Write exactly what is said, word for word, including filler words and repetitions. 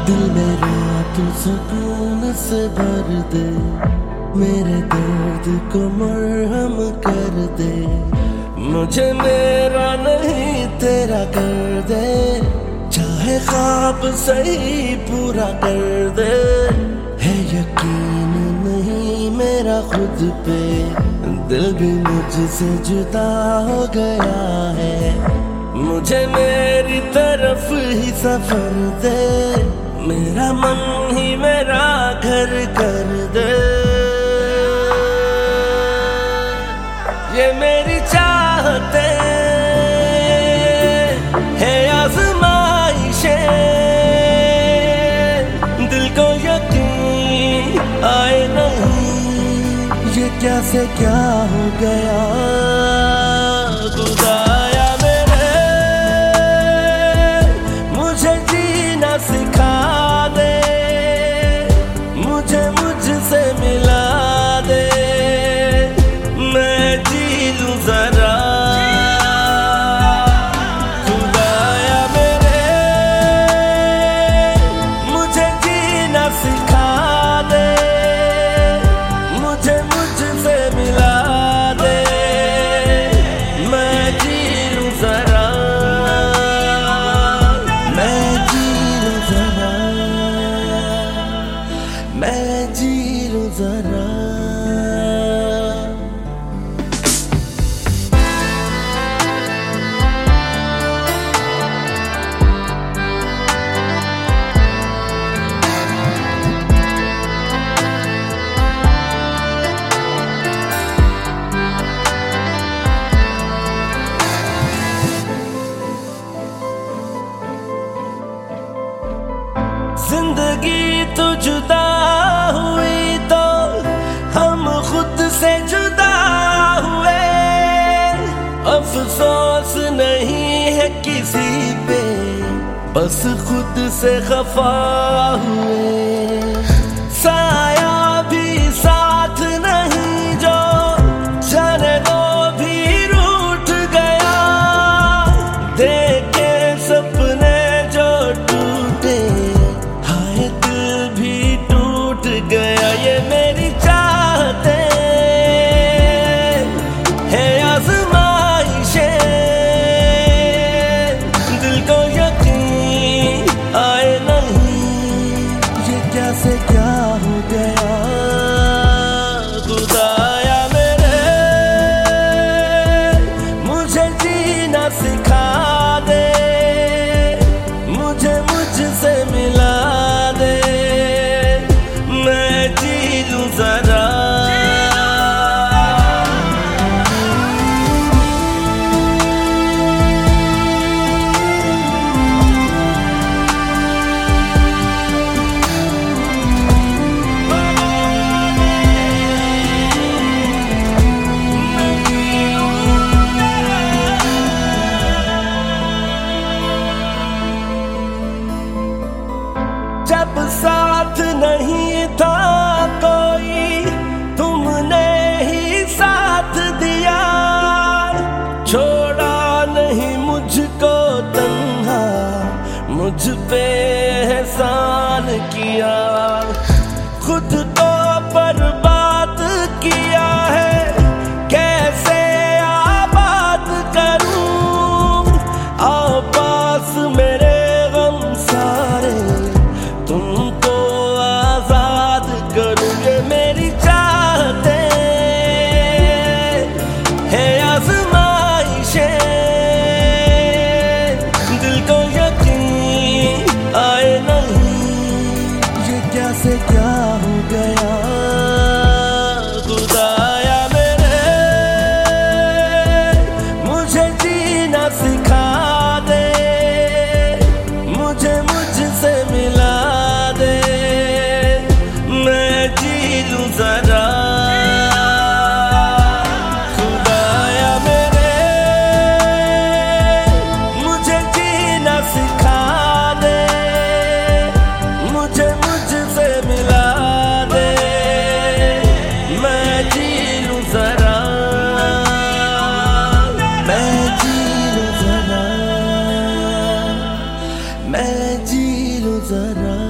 दिल मेरा तू सुकून से भर दे, मेरे दर्द को मरहम कर दे। मुझे मेरा नहीं तेरा कर दे, चाहे ख्वाब सही पूरा कर दे। है यकीन नहीं मेरा खुद पे, दिल भी मुझसे जुदा हो गया है। मुझे मेरी तरफ ही सफर दे, मेरा मन ही मेरा घर कर दे। ये मेरी चाहते है आज़माइशें, दिल को यकीन आए नहीं ये क्या से क्या हो गया। खुदाया मेरे मुझे जीना सिखा दे, मुझे मुझसे मिला दे, मैं जी लूं जरा। खुदाया मेरे मुझे जीना सिखा दे, मुझे मुझसे मिला दे, मैं जी लूं जरा, मैं जी लूं जरा, मैं जी लूं जरा। जिंदगी तो जुदा हुई तो हम खुद से जुदा हुए, अफसोस नहीं है किसी पे, बस खुद से खफा हुए। साया भी साथ नहीं जो जाने दो भी रूठ गया, देखे सपने जो टूटे गया। ये मेरी चाहते है आज़माइशें, दिल को यकीन आए नहीं ये क्या से क्या हो गया। खुदाया मेरे मुझे जीना सिखा दे, मुझे मुझसे मिला दे, मैं जी लूं जरा। जब साथ नहीं था कोई, तुमने ही साथ दिया, छोड़ा नहीं मुझको तन्हा, मुझ पे एहसान किया। खुद को बर्बाद किया है, कैसे आबाद करूं। आओ पास मेरे गम सारे, तुमको आजाद करूं। ये मेरी चाहते है आज़माइशें, दिल को यकीन आए नहीं ये क्या से क्या हो गया। खुदाया मेरे मुझे जीना सिखा दे, मुझे मुझसे मिला दे, मैं जी लूं जरा। खुदाया मेरे मुझे जीना सिखा दे, मुझे मुझसे मिला दे, मैं जी लूं जरा, मैं जी लूं जरा, मैं जी लूं जरा।